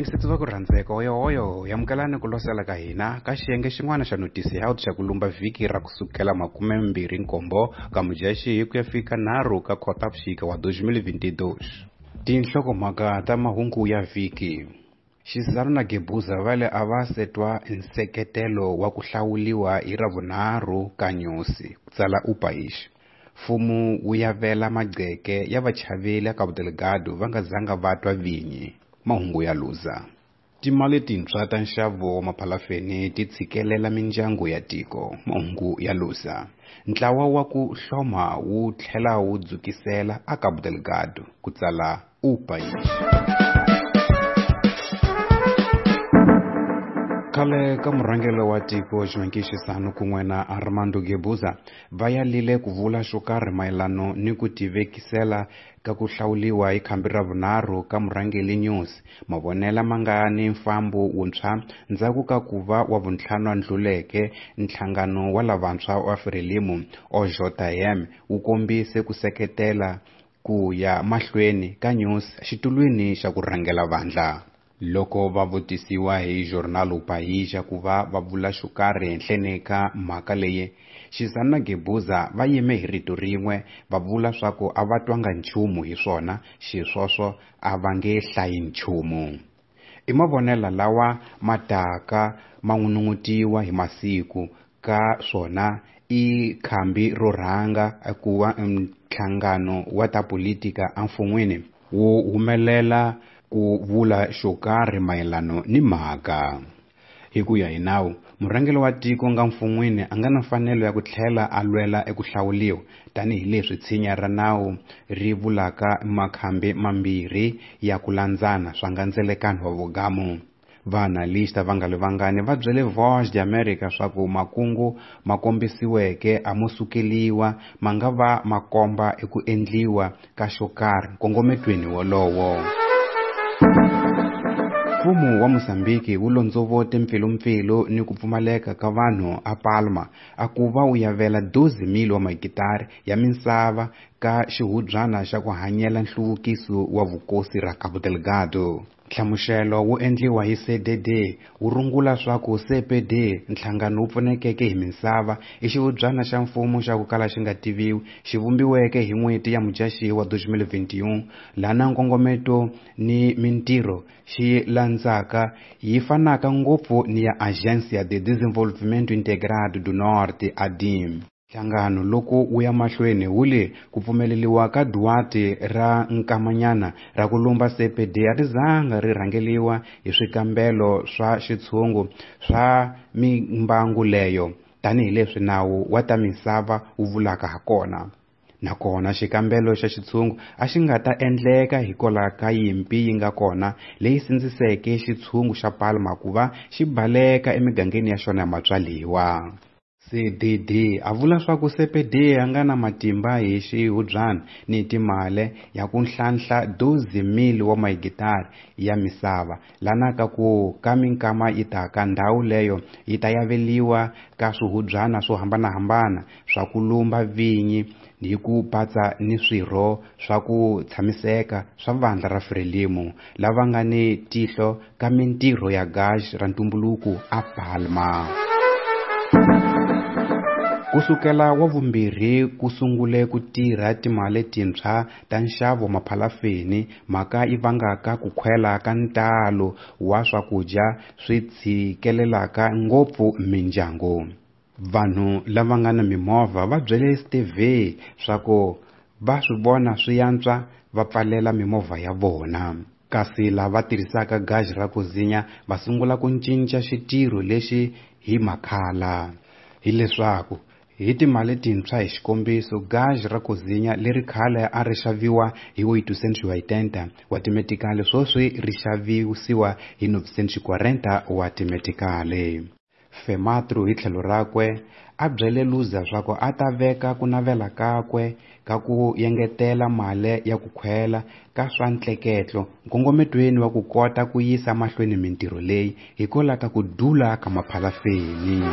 Vaingisitsi va ku rhandzeka hoyohoyo hi amukelani ku losela ka hina ka xiyenge xin'wana xa notisi health xa ku lumba vhiki ra kusukela 27 ka Mudyaxihi ku ya fika 3 ka Khotavuxika wa 2022. Tinhlokomhaka ta mahungu ya vhiki. Xizaro na Gebuza vale a va setwa nseketelo wa ku hlawuliwa hi Ravunharhu ka Nyusi ku tsala upaishi. Mfumo wu yavela magceke ya vachaveli ya Cabo Delgado va nga zanga va twa vinyi. Mahungu ya luza. Timali tintshwa ta nxavo wa maphalafeni ti tshikelela mindyangu ya tiko. Mahungu ya luza. Ntlawa wa ku hloma wu tlhela wu dzukisela a Cabo Delgado ku tsala upaishi. Khale ka murhangelo wa tiko Ximekishi Sanu kun'we na Armando Gebuza va yalile ku vula xo karhi mayelano ni ku tivekisela ka ku hlawuliwa hi khambi ra vunharhu ka murhangeli Nyusi. Mavonela ma nga ni mfambo wuntshwa ndzhaku ka ku va wa vuntlhanu a ndluleke nhlangano wa lavantshwa wa Frelimo OJM wu kombise ku seketela ku ya mahlweni ka Nyusi xitulwini xa ku rhangela vandla. Loko va vutisiwa hi Journal Upaishi ku va vula xo karhi henhleni ka mhaka leyi, Xizano na Gebuza va yime hi rito rin'we va vula swa ku a va twanga nchumu hi swona, xiswoswo a va nge hlayi nchumu. I mavonela lawa mataka ma n'unung'utiwa hi masiku ka swona i khambi ro rhanga ku va nhlangano wa ta politika emfun'wini wu humelela ku vula xo karhi mayelano ni mhaka. Hi ku ya hi nawu, murhangeli wa tiko nga mfun'wini a nga na mfanelo ya ku tlhela a lwela eku hlawuliwa, tanihileswi tshinya ra nawu ri vulaka makhambi mambirhi ya ku landzana swa nga ndzelekano wa vugamu. Vaanalista va nga livangani va byele Voice of America swa ku makungu ma kombisiweke a mo sukeliwa ma nga va makomba eku endliwa ka xo karhi nkongometweni wolowo. Mfumo wa Mozambiki wu londzovote mpfilumpfilu ni ku pfumaleka ka vanhu a Palma a ku va wu yavela 12,000 wa mahekitari ya misava ka xihubyana xa ku hanyela nhluvukiso wa vukosi ra Cabo Delgado. Nhlamuxelo wu endliwa hi CDD wu rungula swa ku CPD, nhlangano wu pfunekeke hi misava, i xihubyana xa mfumo xa ku kala xi nga tiviwi xi vumbiweke hi n'hweti ya Mudyaxihi wa 2021, lana nkongometo ni mintirho xi landzaka yi fanaka ngopfu ni ya Agência de Desenvolvimento Integrado do Norte, ADIM. Nhlangano loko wu ya mahlweni wu le ku pfumeleliwa ka Duarte ra nkamanyana ra ku lumba CPD a ri zanga ri rhangeliwa hi swikambelo swa xitshungu swa mimbangu leyo, tanihileswi nawu wa ta misava wu vulaka hakona. Nakona xikambelo xa xitshungu a xi nga ta endleka hikokwalaho ka yimpi yi nga kona leyi sindziseke xitshungu xa Palma ku va xi baleka emigangeni ya xona ya matswaliwa. CDD a vula swa ku CPD a nga na matimba hi xihubyana ni timali ya ku ntlhantlha 12,000 wa mahekitari ya misava, lana ka ku ka minkama yi taka ndhawu leyo yi ta yaveliwa ka swihubyana swo hambanahambana swa ku lumba vinyi hi ku patsa ni swirho swa ku tshamiseka swa vandla ra Frelimo lava nga ni tihlo ka mintirho ya gas ra ntumbuluko a Palma. Kusukela wa vumbirhi ku sungule ku tirha timali tintshwa ta nxavo wa maphalafeni, mhaka yi vangaka ku khwela ka ntalo wa swakudya swi tshikelelaka ngopfu mindyangu. Vanhu lava nga na mimovha va byele TV swa ku va swi vona swi yantswa va pfalela mimovha ya vona, kasi lava tirhisaka gezi ra ku zinya va sungula ku cinca xitirho lexi hi makhala. Hileswaku hi timali tintshwa hi xikombiso, gezi ra ku zinya leri khale a ri xaviwa hi 880 wa timetikali swoswi ri xavisiwa hi 940 wa timetikali. Fematru hi tlhelo rakwe a byele Luza swa ku a ta veka ku navela kakwe ka ku yengetela mali ya ku khwela ka swa ntleketlo nkongometweni wa ku kota ku yisa mahlweni mintirho leyi hikokwalaho ka ku dula ka maphalafeni.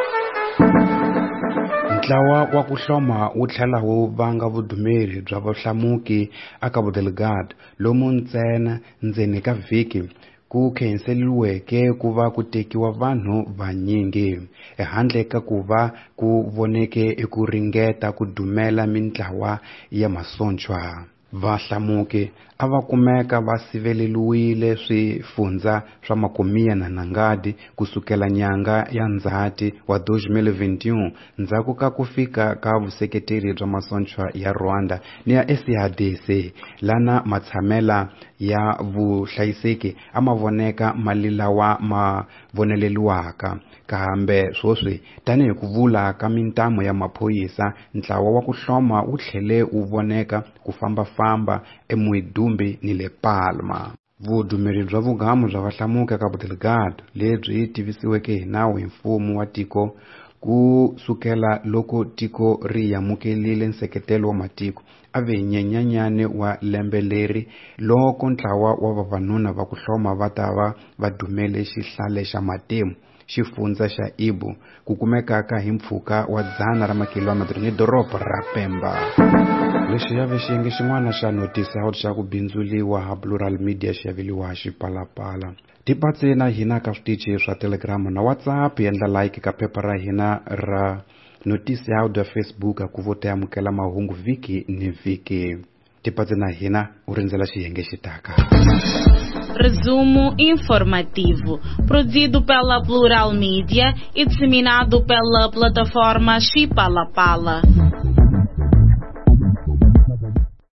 Ntlawa wa ku hloma wu tlhela wu vanga vudumeri bya vahlamuki a Cabo Delgado lomu ntsena ndzeni ka vhiki ku khenseliweke ku va ku tekiwa vanhu vanyingi, ehandle ka ku va ku voneke ku ringeta ku dumela mintlawa ya masontshwa. Vahlamuki a va kumeka va siveleliwile swifundza swa makumiya na Nangadi kusukela nyanga ya Ndzhati wa 2021 ndzhaku ka ku fika ka vuseketeri bya masontshwa ya Rwanda ni ya SADC, lana matshamela ya vuhlayiseki a ma voneka mali lawa ma voneleliwaka. Kambe swoswi tanihi ku vula ka mintamo ya maphoyisa, ntlawa wa ku hloma wu tlhele wu voneka ku fambafamba eMuidumbi ni le Palma. Vudumeri bya vugamu bya vahlamuki ka Cabo Delgado lebyi tivisiweke hi nawu hi mfumo wa tiko ku sukela loko tiko ri yamukelile nseketelo wa matiko a ve nyenyanyane wa lembe leri loko ntlawa wa vavanuna va ku hloma va ta va va dumele xihlale xa matimu xifundza xa Ibu ku kumekaka hi mpfhuka wa 100 makilometri ni doroba ra Pemba. Lexi ya ve xiyenge xin'wana xa notisi ya xa ku bindzuriwa ha Plural Media xi yaveliwa Xipalapala. Tipatse na hina ka switichi swa Telegram na WhatsApp, endla like ka phepha ra hina ra notisi ya audio Facebook ku vota amukela mahungu vhiki ni vhiki. Tipatse na hina u rindzela xiyenge xitaka. Resumo informativo, produzido pela Plural Media e disseminado pela plataforma Xipalapala.